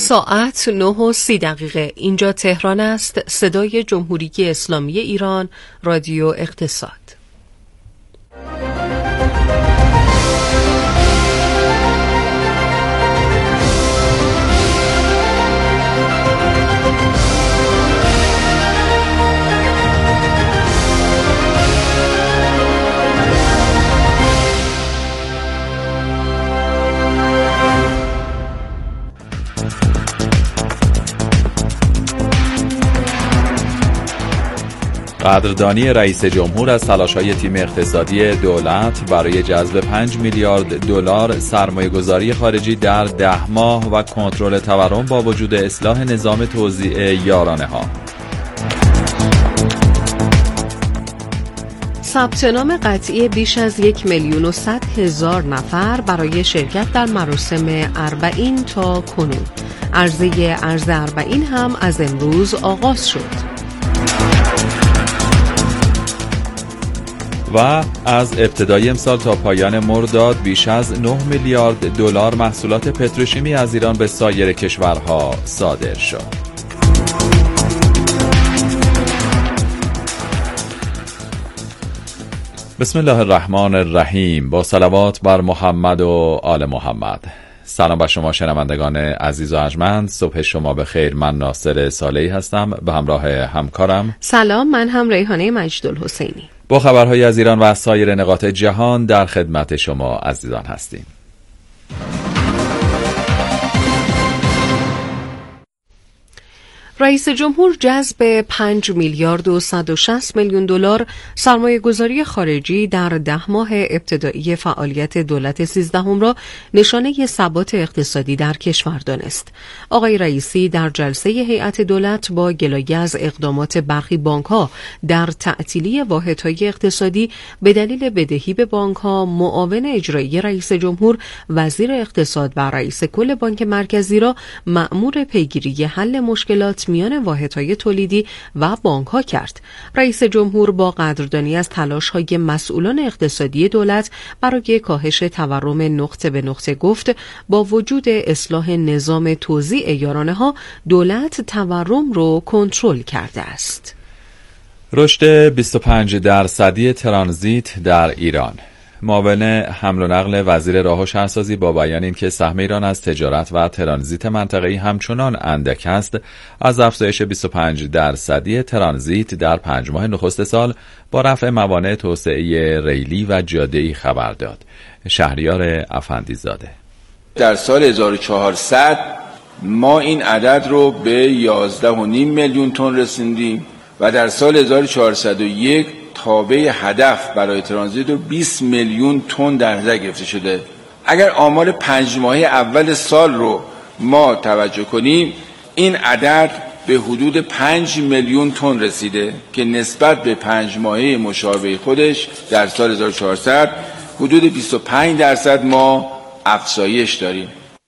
ساعت 9:30 اینجا تهران است. صدای جمهوری اسلامی ایران، رادیو اقتصاد. قدردانی رئیس جمهور از تلاش‌های تیم اقتصادی دولت برای جذب 5 میلیارد دلار سرمایه‌گذاری خارجی در 10 ماه و کنترل تورم با وجود اصلاح نظام توزیع یارانه‌ها. ثبت نام قطعی بیش از 1,100,000 نفر برای شرکت در مراسم اربعین تا کنون. عرضه ارز اربعین هم از امروز آغاز شد. و از ابتدای امسال تا پایان مرداد بیش از 9 میلیارد دلار محصولات پتروشیمی از ایران به سایر کشورها صادر شد. بسم الله الرحمن الرحیم. با صلوات بر محمد و آل محمد. سلام بر شما شنوندگان عزیز و ارجمند. صبح شما بخیر. من ناصر صالحی هستم به همراه همکارم. سلام، من هم ریحانه مجدالحسینی. با خبرهای از ایران و سایر نقاط جهان در خدمت شما عزیزان هستیم. رئیس جمهور جذب 5 میلیارد و 160 میلیون دلار سرمایه گذاری خارجی در 10 ماه ابتدایی فعالیت دولت 13 را نشانه ثبات اقتصادی در کشور دانست. آقای رئیسی در جلسه هیئت دولت با گلایه از اقدامات برخی بانک‌ها در تعطیلی واحدهای اقتصادی به دلیل بدهی به بانک‌ها، معاون اجرایی رئیس جمهور، وزیر اقتصاد و رئیس کل بانک مرکزی را مأمور پیگیری حل مشکلات میان واحدهای تولیدی و بانک‌ها کرد. رئیس جمهور با قدردانی از تلاش‌های مسئولان اقتصادی دولت برای کاهش تورم نقطه به نقطه گفت با وجود اصلاح نظام توزیع یارانه‌ها دولت تورم رو کنترل کرده است. رشد 25% ترانزیت در ایران. معاون حمل و نقل وزیر راه و شهرسازی با بیان اینکه سهم ایران از تجارت و ترانزیت منطقه‌ای همچنان اندک است، از افزایش 25% ترانزیت در 5 ماه نخست سال با رفع موانع توسعه ریلی و جاده‌ای خبر داد. شهریار افندیزاده: در سال 1400 ما این عدد رو به 11.5 میلیون تن رسوندیم و در سال 1401 تابع هدف برای ترانزیت رو 20 میلیون تن در نظر گرفته شده. اگر آمار 5 ماهه اول سال رو ما توجه کنیم، این عدد به حدود 5 میلیون تن رسیده که نسبت به 5 ماهه مشابه خودش در سال 1400 حدود 25% ما افزایش داریم.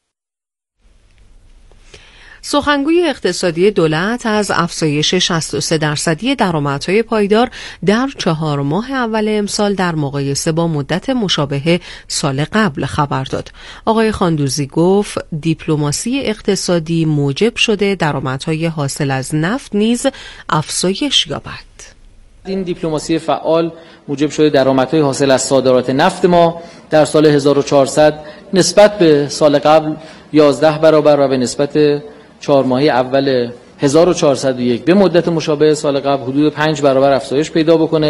سخنگوی اقتصادی دولت از افزایش 63% درآمدهای پایدار در 4 ماه اول امسال در مقایسه با مدت مشابه سال قبل خبر داد. آقای خاندوزی گفت دیپلماسی اقتصادی موجب شده درآمدهای حاصل از نفت نیز افزایش یابد. این دیپلماسی فعال موجب شده درآمدهای حاصل از صادرات نفت ما در سال 1400 نسبت به سال قبل 11 برابر و به نسبت 4 ماهه اول 1401 به مدت مشابه سال قبل حدود 5 برابر افزایش پیدا بکنه.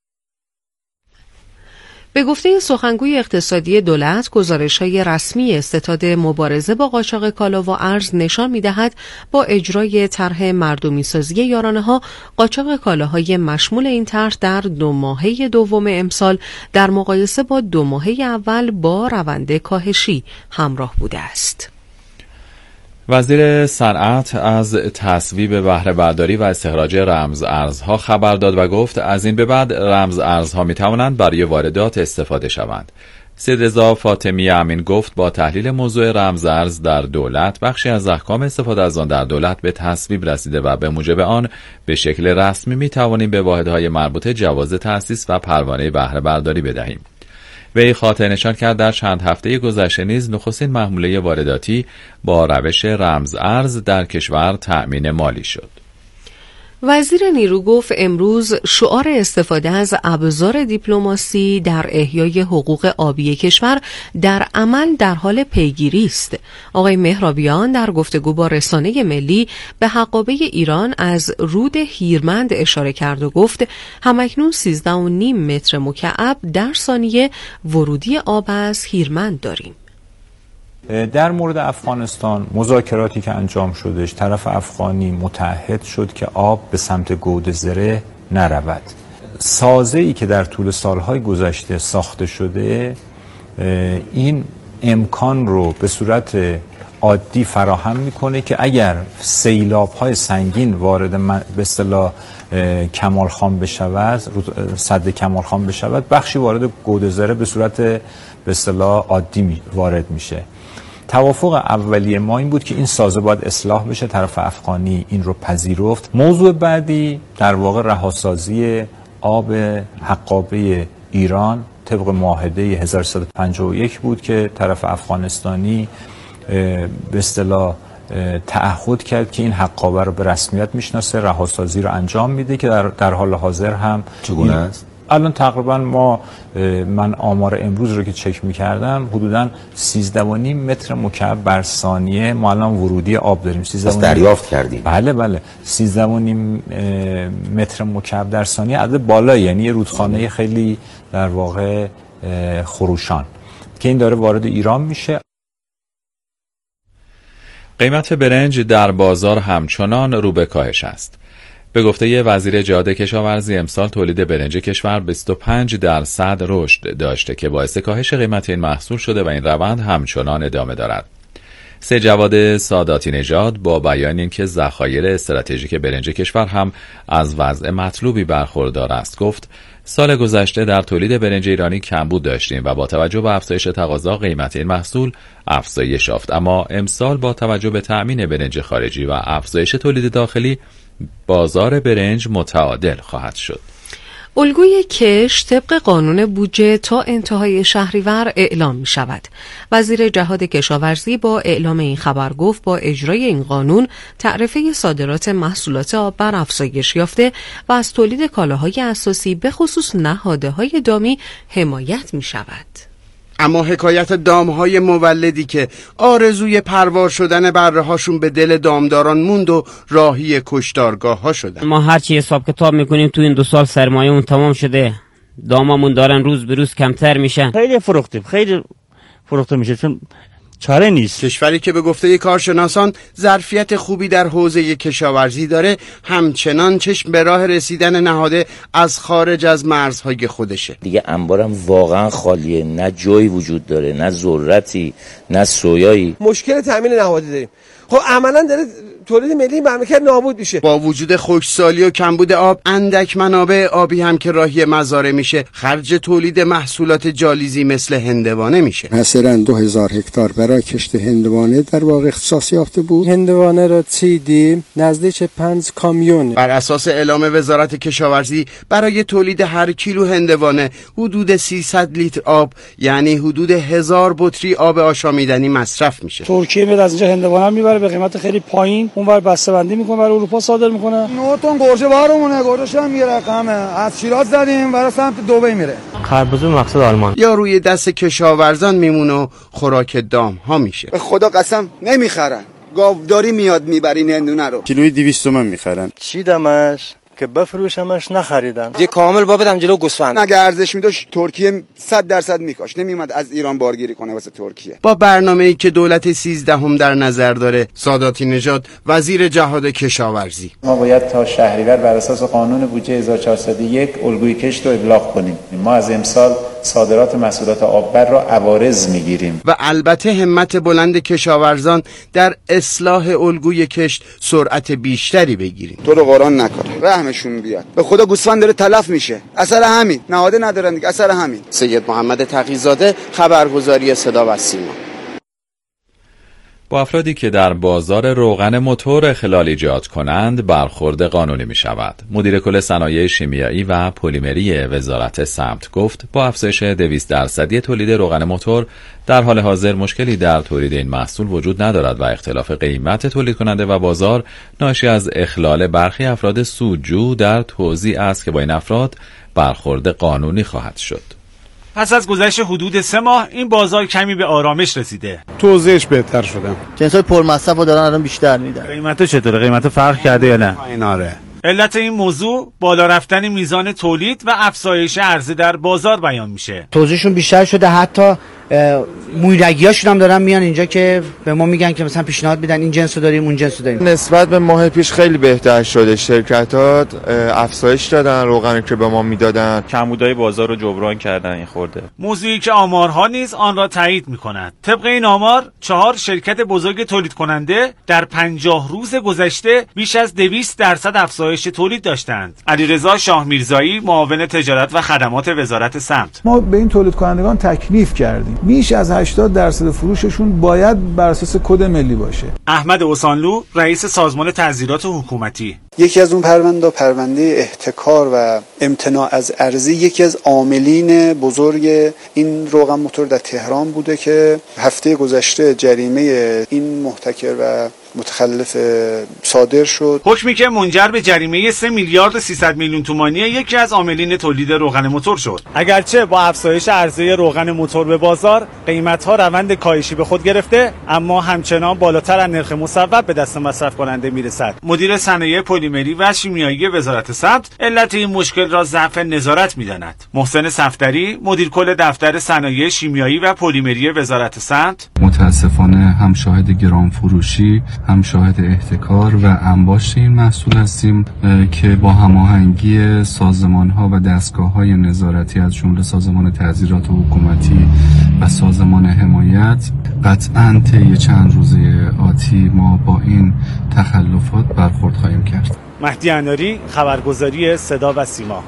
به گفته سخنگوی اقتصادی دولت، گزارش‌های رسمی ستاد مبارزه با قاچاق کالا و ارز نشان می‌دهد با اجرای طرح مردمی‌سازی یارانه‌ها، قاچاق کالاهای مشمول این طرح در 2 ماهه دوم امسال در مقایسه با 2 ماهه اول با روند کاهشی همراه بوده است. وزیر صنعت از تصویب بهره برداری و استخراج رمز ارزها خبر داد و گفت از این به بعد رمز ارزها می توانند برای واردات استفاده شوند. سید رضا فاطمی امین گفت با تحلیل موضوع رمز ارز در دولت بخشی از احکام استفاده از آن در دولت به تصویب رسیده و به موجب آن به شکل رسمی می توانیم به واحدهای مربوطه جواز تأسیس و پروانه بهره برداری بدهیم. وی خاطر نشان کرد در چند هفته گذشته نیز نخستین محموله وارداتی با روش رمز ارز در کشور تأمین مالی شد. وزیر نیرو گفت امروز شعار استفاده از ابزار دیپلماسی در احیای حقوق آبی کشور در عمل در حال پیگیری است. آقای مهرابیان در گفتگو با رسانه ملی به حقابه ایران از رود هیرمند اشاره کرد و گفت همکنون 13.5 متر مکعب در ثانیه ورودی آب از هیرمند داریم. در مورد افغانستان مذاکراتی که انجام شدش، طرف افغانی متعهد شد که آب به سمت گودزره نرود. سازه‌ای که در طول سالهای گذشته ساخته شده این امکان رو به صورت عادی فراهم میکنه که اگر سیلاب‌های سنگین وارد به اصطلاح کمال خان بشود، سد کمال خان بشود، بخشی وارد گودزره به صورت به اصطلاح عادی وارد میشه. توافق اولیه ما این بود که این سازه باید اصلاح بشه، طرف افغانی این رو پذیرفت. موضوع بعدی در واقع رهاسازی آب حقابه ایران طبق معاهده 1351 بود که طرف افغانستانی به اصطلاح تعهد کرد که این حقابه رو به رسمیت میشناسه، رهاسازی رو انجام میده که در حال حاضر هم چگونه است؟ الان تقریبا من آمار امروز رو که چک میکردم حدوداً 13.5 متر مکعب بر ثانیه ما الان ورودی آب داریم. پس دریافت کردیم. بله 13.5 متر مکعب در ثانیه عدد بالایی، یعنی یه رودخانه خیلی در واقع خروشان که این داره وارد ایران میشه. قیمت برنج در بازار همچنان رو به کاهش است. به گفته وزیر جهاد کشاورزی امسال تولید برنج کشور 25% رشد داشته که باعث کاهش قیمت این محصول شده و این روند همچنان ادامه دارد. جواد ساداتی نژاد با بیان اینکه ذخایر استراتژیک برنج کشور هم از وضع مطلوبی برخوردار است گفت سال گذشته در تولید برنج ایرانی کمبود داشتیم و با توجه به افزایش تقاضا قیمت این محصول افزایش یافت، اما امسال با توجه به تأمین برنج خارجی و افزایش تولید داخلی بازار برنج متعادل خواهد شد. الگوی کشت طبق قانون بودجه تا انتهای شهریور اعلام می شود. وزیر جهاد کشاورزی با اعلام این خبر گفت با اجرای این قانون تعرفه صادرات محصولات آب بر افزایش یافته و از تولید کالاهای اساسی به خصوص نهادهای دامی حمایت می شود. اما حکایت دامهای مولدی که آرزوی پروار شدن بره هاشون به دل دامداران موند و راهی کشتارگاه ها شدن. ما هرچی حساب کتاب میکنیم تو این 2 سال سرمایه اون تمام شده، دامامون دارن روز به روز کمتر میشن. خیلی فروخته میشه چون چاره نیست. کشوری که به گفته کارشناسان ظرفیت خوبی در حوزه کشاورزی داره همچنان چشم به راه رسیدن نهاده از خارج از مرزهای خودشه. دیگه انبارم واقعا خالیه، نه جایی وجود داره، نه ذرتی، نه سویایی. مشکل تامین نهاده داریم. خب عملا داره تولید ملی مملکت نابود میشه. با وجود خشکسالی و کمبود آب، اندک منابع آبی هم که راهی مزارع میشه خرج تولید محصولات جالیزی مثل هندوانه میشه. مثلا 2000 هکتار برای کشت هندوانه در واقع اختصاص یافته بود. هندوانه رو چیدیم نزدیک 5 کامیون. بر اساس اعلام وزارت کشاورزی برای تولید هر کیلو هندوانه حدود 300 لیتر آب یعنی حدود 1000 بطری آب آشامیدنی مصرف میشه. ترکیه میاد از اینجا هندوانه میبره به قیمت خیلی پایین، اونور بسته‌بندی میکنه برای اروپا صادر میکنه. 9 تن گوجه بارمونه، گوجهش هم یه رقمه، از شیراز زدیم برای سمت دبی میره. خربزه مقصد آلمان. یا روی دست کشاورزان میمونه و خوراک دام ها میشه. به خدا قسم نمیخرن، گاوداری میاد میبرین هندونه رو کیلوی 200 تومن میخرن. چیدمش که بفروشمش نخریدن. یه کامل با بدم جلو گوسفند. اگه ارزش میداشت ترکیه 100% میکاش، نمیومد از ایران بارگیری کنه واسه ترکیه. با برنامه‌ای که دولت 13 در نظر داره، ساداتی نژاد وزیر جهاد کشاورزی: ما باید تا شهریور بر اساس قانون بودجه 1401 الگوی کشت رو ابلاغ کنیم. ما از امسال صادرات محصولات آببر را عوارض میگیریم و البته همت بلند کشاورزان در اصلاح الگوی کشت سرعت بیشتری بگیریم. تو رو قرآن نکنه، رحمشون بیاد. به خدا گوسفند داره تلف میشه. اثر همین نهاده ندارن دیگه، اثر همین. سید محمد تقی‌زاده، خبرگزاری صدا و سیما. با افرادی که در بازار روغن موتور اخلال ایجاد کنند برخورد قانونی می شود. مدیر کل صنایع شیمیایی و پلیمری وزارت سمت گفت با افزایش 200% تولید روغن موتور در حال حاضر مشکلی در تولید این محصول وجود ندارد و اختلاف قیمت تولید کننده و بازار ناشی از اخلال برخی افراد سودجو در توزیع است که با این افراد برخورد قانونی خواهد شد. پس از گذشت حدود 3 ماه این بازار کمی به آرامش رسیده. توزیعش بهتر شده. جنس‌های پرمصرف رو دارن الان بیشتر میدن. قیمت‌ها چطوره؟ قیمت فرق کرده یا نه؟ این آره. علت این موضوع بالا رفتن میزان تولید و افزایش عرضه در بازار بیان میشه. توزیعشون بیشتر شده، حتی مویرگیاشون هم دارن میان اینجا که به ما میگن که مثلا پیشنهاد میدن این جنسو داریم اون جنسو داریم. نسبت به ماه پیش خیلی بهتر شده. شرکت‌ها افزایش دادن روغنی که به ما میدادن. کمبودهای بازار رو جبران کردن این خورده. موضوعی که آمارها نیز آن را تایید می‌کند. طبق این آمار 4 شرکت بزرگ تولید کننده در 50 روز گذشته بیش از 200% افزایش تولید داشتند. علیرضا شاه میرزایی، معاون تجارت و خدمات وزارت سمت: ما به این تولید کنندگان تکلیف کردیم بیش از 80% فروششون باید بر اساس کد ملی باشه. احمد اوسانلو، رئیس سازمان تعزیرات حکومتی: یکی از اون پرونده احتکار و امتناع از عرضه یکی از عاملین بزرگ این روغن موتور در تهران بوده که هفته گذشته جریمه این محتکر و متخلف صادر شد. حکمی که منجر به جریمه 3 میلیارد 300 میلیون تومانی یکی از عاملین تولید روغن موتور شد. اگرچه با افزایش عرضه روغن موتور به بازار قیمت‌ها روند کاهشی به خود گرفته، اما همچنان بالاتر از نرخ مصوب به دست مصرف کننده میرسد. مدیر صنایع پلیمری و شیمیایی وزارت سمت علت این مشکل را ضعف نظارت می‌داند. محسن صفدری، مدیر کل دفتر صنایع شیمیایی و پلیمری وزارت سمت: متاسفانه هم شاهد گران فروشی، هم شاهد احتکار و انباشت این محصول هستیم که با هماهنگی سازمان‌ها و دستگاه‌های نظارتی از جمله سازمان تعزیرات حکومتی و سازمان حمایت قطعاً طی چند روزه آتی ما با این تخلفات برخورد خواهیم کرد. مهدی اناری، خبرگزاری صدا و سیما.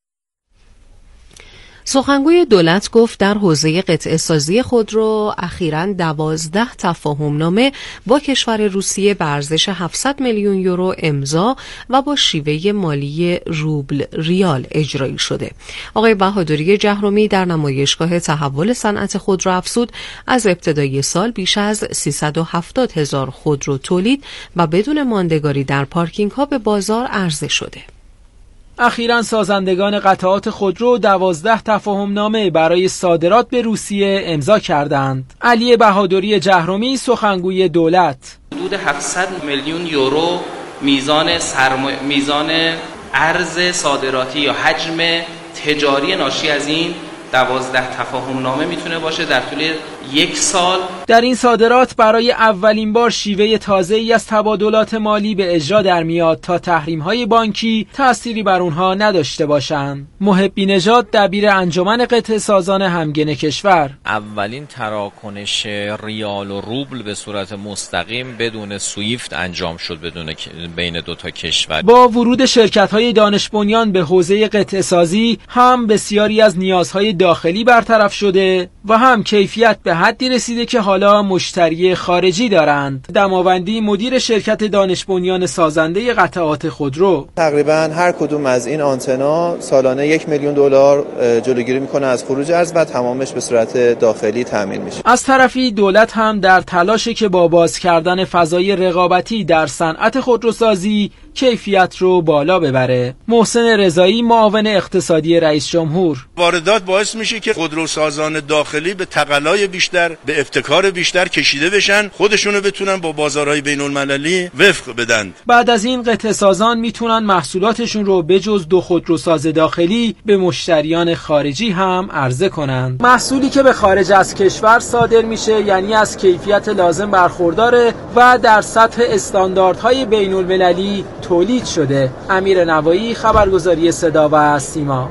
سخنگوی دولت گفت در حوزه قطعه سازی خودرو اخیراً 12 تفاهم‌نامه با کشور روسیه به ارزش 700 میلیون یورو امضا و با شیوه مالی روبل ریال اجرایی شده. آقای بهادری جهرومی در نمایشگاه تحول صنعت خودرو افزود از ابتدای سال بیش از 370,000 خودرو تولید و بدون ماندگاری در پارکینگ‌ها به بازار عرضه شده. اخیراً سازندگان قطعات خودرو 12 تفاهمنامه برای صادرات به روسیه امضا کردند. علی بهادری جهرومی، سخنگوی دولت: حدود 700 میلیون یورو میزان ارز صادراتی یا حجم تجاری ناشی از این 12 تفاهمنامه میتونه باشه در طول 1 سال. در این صادرات برای اولین بار شیوه تازه‌ای از تبادلات مالی به اجرا در میاد تا تحریم‌های بانکی تأثیری بر اونها نداشته باشند. محبی نژاد، دبیر انجمن قطعه سازان همگن کشور: اولین تراکنش ریال و روبل به صورت مستقیم بدون سویفت انجام شد بین 2 تا کشور. با ورود شرکت‌های دانش بنیان به حوزه قطعه سازی هم بسیاری از نیازهای داخلی برطرف شده و هم کیفیت به حدی رسیده که حالا مشتری خارجی دارند. دماوندی، مدیر شرکت دانش بنیان سازنده قطعات خودرو: تقریبا هر کدوم از این آنتنا سالانه 1 میلیون دلار جلوگیری میکنه از خروج ارز و تمامش به صورت داخلی تامین میشه. از طرفی دولت هم در تلاشه که با باز کردن فضای رقابتی در صنعت خودروسازی کیفیت رو بالا ببره. محسن رضایی، معاون اقتصادی رئیس جمهور: واردات باعث میشه که خودروسازان داخلی به تقلای بیشتر، به ابتکار بیشتر کشیده بشن، خودشونو بتونن با بازارهای بین‌المللی وفق بدن. بعد از این قطعه سازان میتونن محصولاتشون رو بجز 2 خودروساز داخلی به مشتریان خارجی هم عرضه کنند. محصولی که به خارج از کشور صادر میشه یعنی از کیفیت لازم برخورداره و در سطح استانداردهای بین‌المللی تولید شده. امیر نوایی، خبرگزاری صدا و سیما.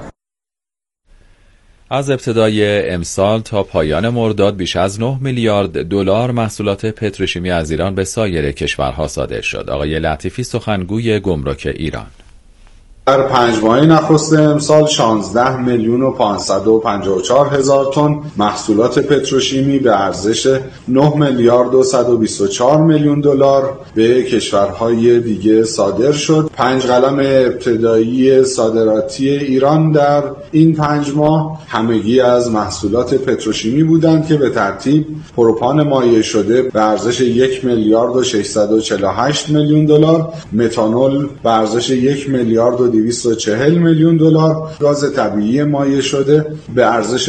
از ابتدای امسال تا پایان مرداد بیش از 9 میلیارد دلار محصولات پتروشیمی از ایران به سایر کشورها صادر شد. آقای لطیفی، سخنگوی گمرک ایران: در 5 ماه نخست امسال 16 میلیون و 554 هزار تن محصولات پتروشیمی به ارزش 9 میلیارد و 124 میلیون دلار به کشورهای دیگه صادر شد. 5 قلم ابتدایی صادراتی ایران در این 5 ماه همگی از محصولات پتروشیمی بودند که به ترتیب پروپان مایع شده به ارزش 1 میلیارد و 648 میلیون دلار، متانول به ارزش 1 میلیارد و 240 میلیون دلار، گاز طبیعی مایع شده به ارزش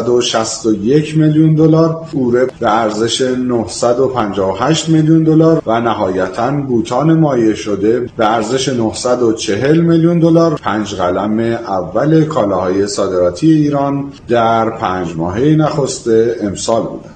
961 میلیون دلار، اوره به ارزش 958 میلیون دلار و نهایتاً بوتان مایع شده به ارزش 940 میلیون دلار. 5 قلم اول کالاهای صادراتی ایران در 5 ماهه نخست امسال بودند.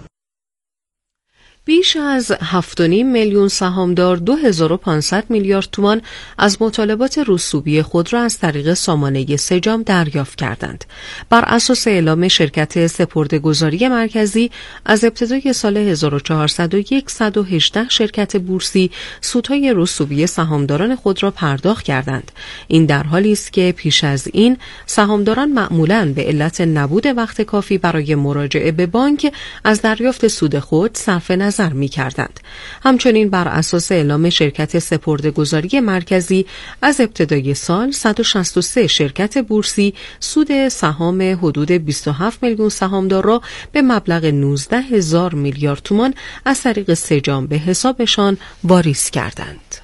بیش از 7.5 میلیون سهامدار 2500 میلیارد تومان از مطالبات رسوبی خود را از طریق سامانه سجام دریافت کردند. بر اساس اعلام شرکت سپرده‌گذاری مرکزی از ابتدای سال 1401 118 شرکت بورسی سودهای رسوبی سهامداران خود را پرداخت کردند. این در حالی است که پیش از این سهامداران معمولاً به علت نبود وقت کافی برای مراجعه به بانک از دریافت سود خود صرف نظر می‌کردند. همچنین بر اساس اعلام شرکت سپرده‌گذاری مرکزی از ابتدای سال 163 شرکت بورسی سود سهام حدود 27 میلیون سهامدار را به مبلغ 19,000 میلیارد تومان از طریق سجام به حسابشان واریز کردند.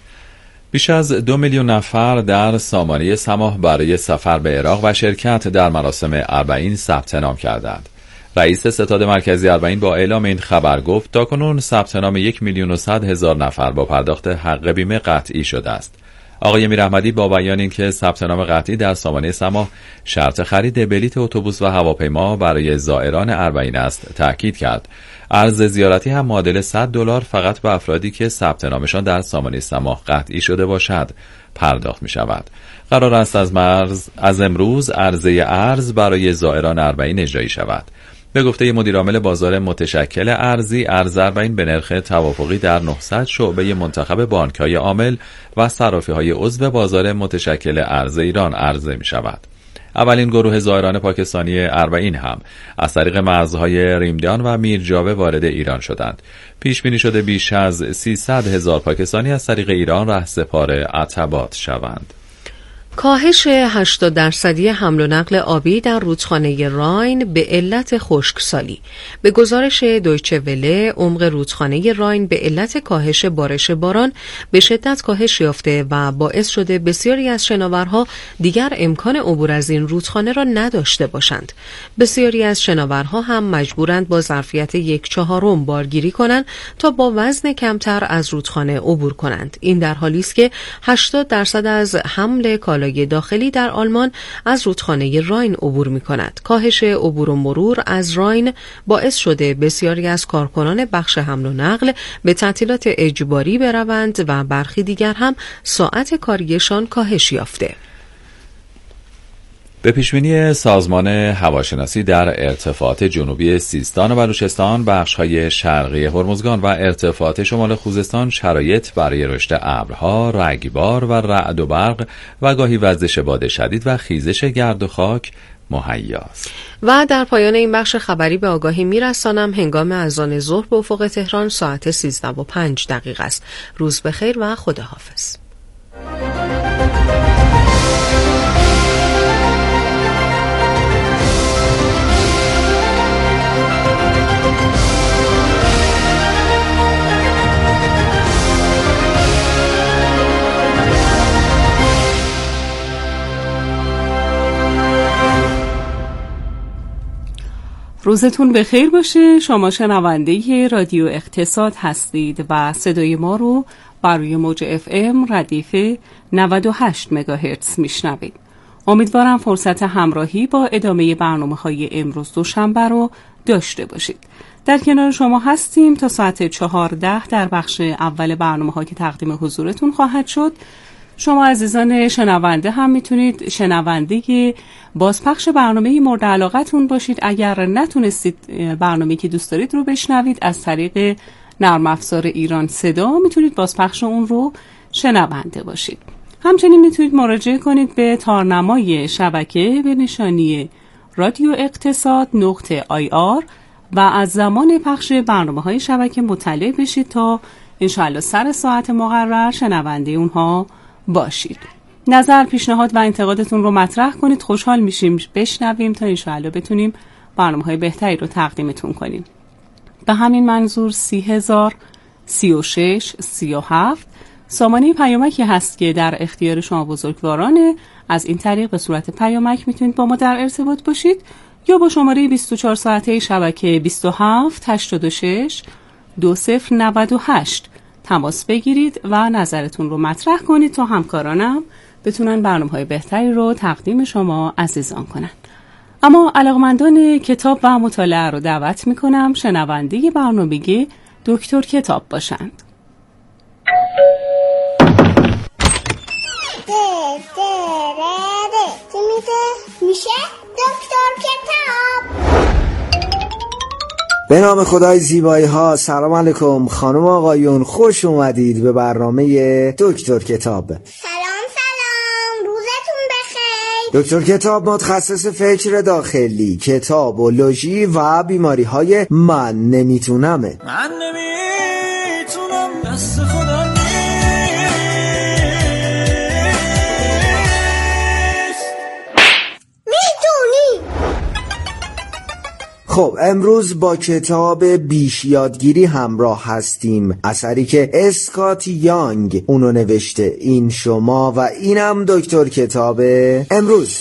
بیش از 2 میلیون نفر در سامانه سماح برای سفر به عراق و شرکت در مراسم اربعین ثبت نام کردند. رئیس ستاد مرکزی اربعین با اعلام این خبر گفت تاکنون ثبت نام 1,100,000 نفر با پرداخت حق بیمه قطعی شده است. آقای میراحمدی با بیان اینکه ثبت نام قطعی در سامانه سماح شرط خرید بلیت اتوبوس و هواپیما برای زائران اربعین است تاکید کرد. ارز زیارتی هم معادل $100 فقط به افرادی که ثبت نامشان در سامانه سماح قطعی شده باشد پرداخت می شود. قرار است از امروز عرضه ارز برای زائران اربعین اجرایی شود. به گفته مدیرعامل بازار متشکل ارزی، ارز اربعین به نرخ توافقی در 900 شعبه منتخب بانک‌های عامل و صرافی‌های عضو بازار متشکل ارز ایران عرضه می‌شود. اولین گروه زائران پاکستانی اربعین هم از طریق مرزهای ریمدان و میرجاوه وارد ایران شدند. پیش بینی شده بیش از 300,000 پاکستانی از طریق ایران رهسپار عتبات شوند. کاهش 80% حمل و نقل آبی در رودخانه راین به علت خشکسالی. به گزارش دویچه وله، عمق رودخانه راین به علت کاهش بارش باران به شدت کاهش یافته و باعث شده بسیاری از شناورها دیگر امکان عبور از این رودخانه را نداشته باشند. بسیاری از شناورها هم مجبورند با ظرفیت 1/4 بارگیری کنند تا با وزن کمتر از رودخانه عبور کنند. این در حالی است که 80% از حمل کالای داخلی در آلمان از رودخانه راین عبور می کند. کاهش عبور و مرور از راین باعث شده بسیاری از کارکنان بخش حمل و نقل به تعطیلات اجباری بروند و برخی دیگر هم ساعت کاریشان کاهش یافته. به پیشبینی سازمان هواشناسی در ارتفاعات جنوبی سیستان و بلوچستان، بخش‌های شرقی هرمزگان و ارتفاعات شمال خوزستان شرایط برای رشد ابرها، رگبار و رعد و برق و گاهی وزش باد شدید و خیزش گرد و خاک مهیاست. و در پایان این بخش خبری به آگاهی میرسانم هنگام اذان ظهر به افق تهران ساعت 13:05 است. روز بخیر و خداحافظ. روزتون بخیر باشه. شما شنونده رادیو اقتصاد هستید و صدای ما رو بر روی موج FM ردیف 98 مگاهرتز میشنوید. امیدوارم فرصت همراهی با ادامه برنامه‌های امروز دوشنبه رو داشته باشید. در کنار شما هستیم تا ساعت 14 در بخش اول برنامه‌ها که تقدیم حضورتون خواهد شد. شما عزیزان شنونده هم میتونید شنونده بازپخش برنامه مورد علاقتون باشید. اگر نتونستید برنامه‌ای که دوست دارید رو بشنوید، از طریق نرم افزار ایران صدا میتونید بازپخش اون رو شنونده باشید. همچنین میتونید مراجعه کنید به تارنمای شبکه به نشانی رادیو اقتصاد .ir و از زمان پخش برنامه‌های شبکه مطلع بشید تا انشاءالله سر ساعت مقرر شنونده اونها باشید. نظر، پیشنهاد و انتقادتون رو مطرح کنید. خوشحال میشیم بشنویم تا انشاءالله بتونیم برنامه‌های بهتری رو تقدیمتون کنیم. به همین منظور 30,000 36 37 سامانه پیامکی هست که در اختیار شما بزرگوارانه. از این طریق به صورت پیامک میتونید با ما در ارتباط باشید یا با شماره 24 ساعته شبکه 27 86 2098 تماس بگیرید و نظرتون رو مطرح کنید تا همکارانم بتونن برنامه‌های بهتری رو تقدیم شما عزیزان کنن. اما علاقمندان کتاب و مطالعه رو دعوت میکنم شنونده برنامه دکتر کتاب باشند. میشه دکتر کتاب. به نام خدای زیبایی ها. سلام علیکم خانم آقایون، خوش اومدید به برنامه دکتر کتاب. سلام روزتون بخیر. دکتر کتاب متخصص فکر داخلی، کتابولوژی و بیماری های من نمیتونمه. من نمیتونم دست خدا نیست. خب امروز با کتاب بیش یادگیری همراه هستیم، اثری که اسکات یانگ اونو نوشته. این شما و اینم دکتر کتاب امروز.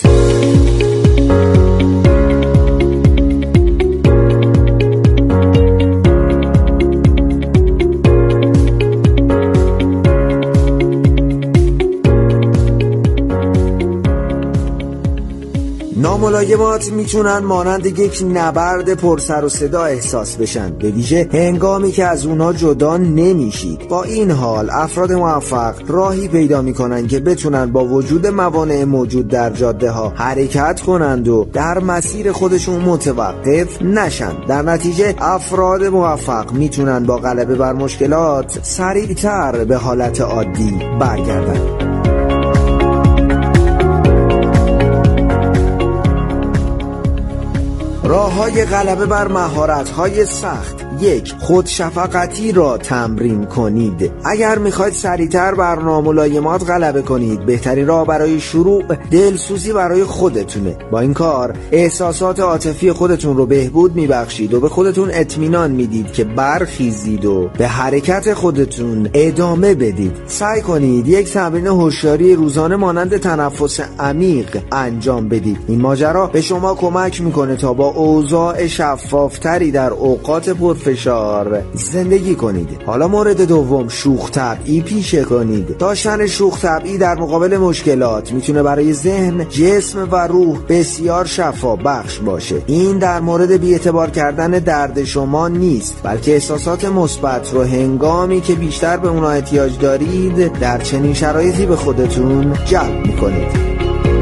ناملایمات میتونن مانند یک نبرد پرسر و صدا احساس بشن، به ویژه هنگامی که از اونها جدا نمیشید. با این حال افراد موفق راهی پیدا میکنن که بتونن با وجود موانع موجود در جاده ها حرکت کنند و در مسیر خودشون متوقف نشن. در نتیجه افراد موفق میتونن با غلبه بر مشکلات سریعتر به حالت عادی برگردن. راه‌های غلبه بر مهارت‌های سخت. 1. خودشفقتی را تمرین کنید. اگر میخواید سریعتر بر ناملایمات غلبه کنید، بهترین راه برای شروع دلسوزی برای خودتونه. با این کار احساسات عاطفی خودتون رو بهبود میبخشید و به خودتون اطمینان میدید که برخیزید و به حرکت خودتون ادامه بدید. سعی کنید یک تمرین هوشیاری روزانه مانند تنفس عمیق انجام بدید. این ماجرا به شما کمک میکنه تا با اوضاع شفافتری در اوقات پرفشار زندگی کنید. حالا مورد دوم، شوخ طبعی پیشه کنید. داشتن شوخ طبعی در مقابل مشکلات میتونه برای ذهن، جسم و روح بسیار شفا بخش باشه. این در مورد بی‌اعتبار کردن درد شما نیست، بلکه احساسات مثبت رو هنگامی که بیشتر به اونها احتیاج دارید در چنین شرایطی به خودتون جلب میکنید.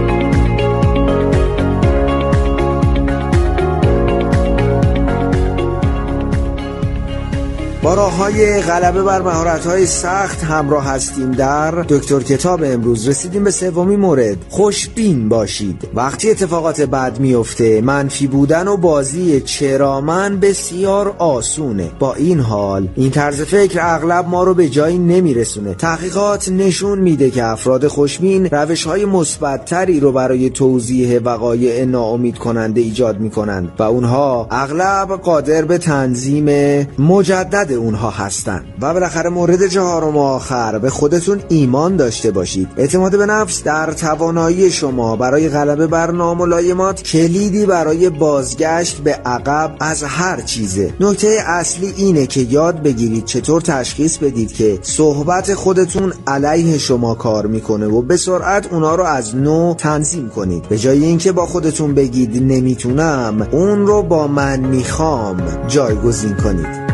با راه‌های غلبه بر مهارت‌های سخت همراه هستیم در دکتر کتاب امروز. رسیدیم به سومین مورد، خوشبین باشید. وقتی اتفاقات بد میفته، منفی بودن و بازی چرا من بسیار آسونه. با این حال این طرز فکر اغلب ما رو به جایی نمیرسونه. تحقیقات نشون میده که افراد خوشبین روش‌های مثبت‌تری رو برای توضیح وقایع ناامید کننده ایجاد میکنن و اونها اغلب قادر به تنظیم مجدد اونها هستن. و بالاخره مورد چهارم و آخر، به خودتون ایمان داشته باشید. اعتماد به نفس در توانایی شما برای غلبه بر ناملایمات کلیدی برای بازگشت به عقب از هر چیزه. نکته اصلی اینه که یاد بگیرید چطور تشخیص بدید که صحبت خودتون علیه شما کار میکنه و به سرعت اونا رو از نو تنظیم کنید. به جای اینکه با خودتون بگید نمیتونم، اون رو با من میخوام جایگزین کنید.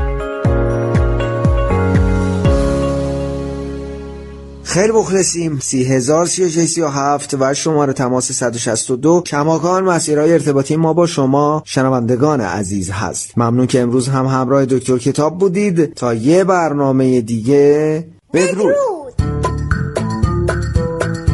خیلی مخلصیم. 30,036 و شماره تماس 162 کماکان مسیرهای ارتباطی ما با شما شنوندگان عزیز هست. ممنون که امروز هم همراه دکتر کتاب بودید. تا یه برنامه دیگه بدرود.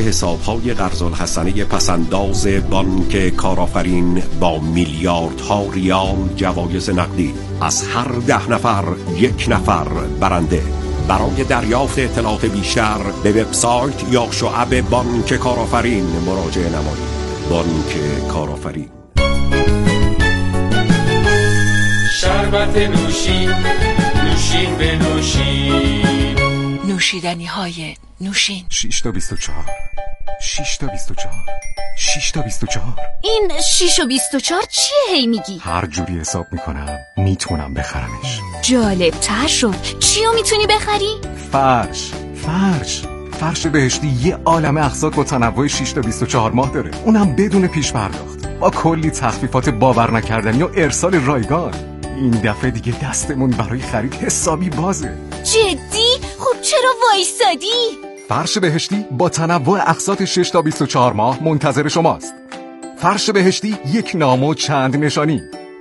حساب‌های قرض الحسنه پسنداز بانک کارآفرین با میلیاردها ریال جوایز نقدی. از هر 10 نفر 1 نفر برنده. برای دریافت اطلاعات بیشتر به وبسایت یا شعب بانک کارآفرین مراجعه نمایید. بانک کارآفرین. شربت نوشین، نوشین به نوشین، نوشیدنی های نوشین. 6 تا 24 6 تا 24 6 تا 24. این 6 و 24 چیه هی میگی؟ هر جوری حساب میکنم میتونم بخرمش. جالب تر شد. چیو میتونی بخری؟ فرش بهشتی یه عالمه اقساط با تنوع 6 تا 24 ماه داره، اونم بدون پیش پرداخت، با کلی تخفیفات باور نکردنی و ارسال رایگان. این دفعه دیگه دستمون برای خرید حسابی بازه. جدی؟ خب چرا وایسادی؟ فرش بهشتی با تنوع اقساط 6 تا 24 ماه منتظر شماست. فرش بهشتی، یک نام و چند نشانی.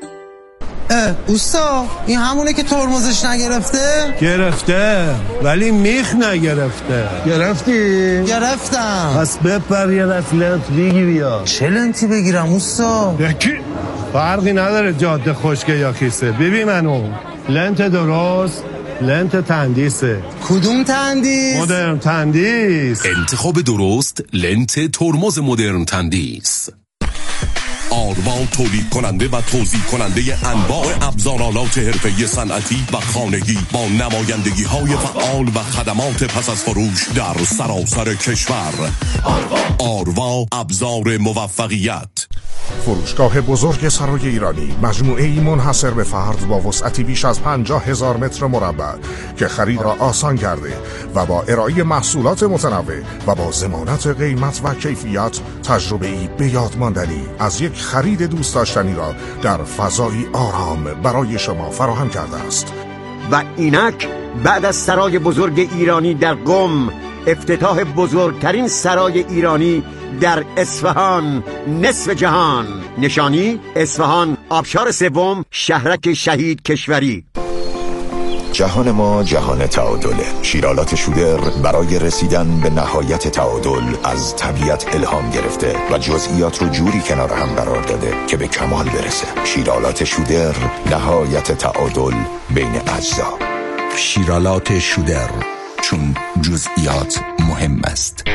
اوستا، این همونه که ترمزش نگرفته؟ گرفته ولی میخ نگرفته. گرفتی؟ گرفتم. پس بپر یه لنت بگیر بیا. چه لنتی بگیرم اوستا؟ یکی فرقی نداره جاده خشکه یا کیسه. ببین منو لنت درست، لنت تندیسه. کدوم تندیس؟ مدرن تندیس. انتخاب درست، لنت ترمز مدرن تندیس. آروا تولید کننده و توزیع کننده انواع ابزارالات حرفه‌ای صنعتی و خانگی با نمایندگی های فعال و خدمات پس از فروش در سراسر کشور. آروا ابزار موفقیت. فروشگاه بزرگ سرای ایرانی، مجموعه‌ای منحصر به فرد با وسعتی بیش از 50,000 متر مربع که خرید را آسان کرده و با ارائه محصولات متنوع و با ضمانت قیمت و کیفیت تجربه‌ای به یاد ماندنی از یک خرید دوست داشتنی را در فضایی آرام برای شما فراهم کرده است. و اینک بعد از سرای بزرگ ایرانی در قم، افتتاح بزرگترین سرای ایرانی در اصفهان، نصف جهان. نشانی اصفهان، آبشار سوم، شهرک شهید کشوری. جهان ما جهان تعادله. شیرالات شودر برای رسیدن به نهایت تعادل از طبیعت الهام گرفته و جزئیات رو جوری کنار هم قرار داده که به کمال برسه. شیرالات شودر، نهایت تعادل بین اجزا. شیرالات شودر، چون جزئیات مهم است.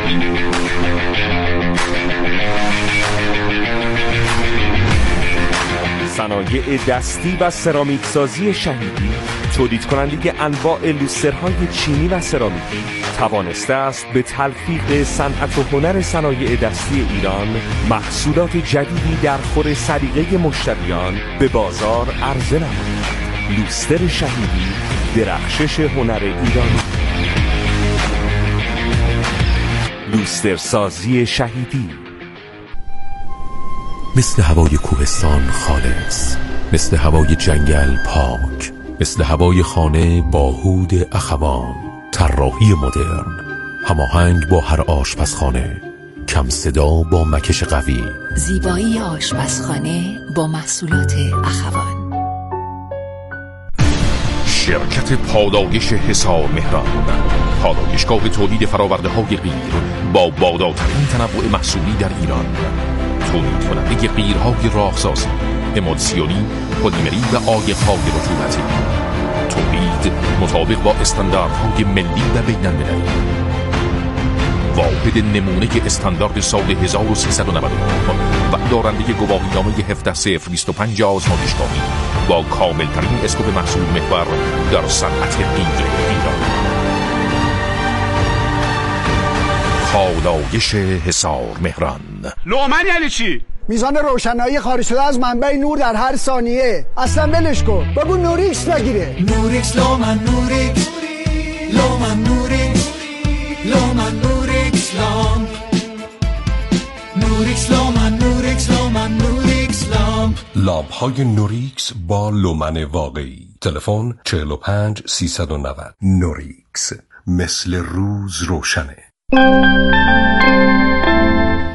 صنایع دستی و سرامیک سازی شهیدی، تولید کننده انواع لوسترهای چینی و سرامیکی، توانسته است به تلفیق صنعت و هنر صنایع دستی ایران محصولات جدیدی در خور سلیقه مشتریان به بازار عرضه نماید. لوستر شهیدی، درخشش هنر ایرانی. لوستر سازی شهیدی. مثل هوای کوهستان خالص، مثل هوای جنگل پاک، مثل هوای خانه با هود اخوان. طراحی مدرن، هماهنگ با هر آشپزخانه، کم صدا با مکش قوی. زیبایی آشپزخانه با محصولات اخوان. شرکت پادایش حصار مهران، پادایشگاه تولید فراورده های غیر با بالاترین تنوع محصولی در ایران. تولید کننده قیرهای راهسازی، امولسیونی، پلیمری و عایق‌های رطوبتی. تولید مطابق با استانداردهای ملی و بین‌المللی. واحد نمونه استاندارد سال 1399 و دارنده گواهینامه 17/025 آزمایشگاهی با کاملترین اسکوپ محصول محور در صنعت غیر ایران. پادایش حصار مهران. لومن یعنی چی؟ میزان روشنایی خارج شده از منبع نور در هر ثانیه. اصلا ولش کن، بگو نوریکس بگیره. نوریکس لومن نوریکس، لومن نوریکس، لومن نوریکس لامپ، نوریکس لومن نوریکس، لومن نوریکس لامپ. لامپ های نوریکس با لومن واقعی. تلفن 45 390. نوریکس، مثل روز روشنه.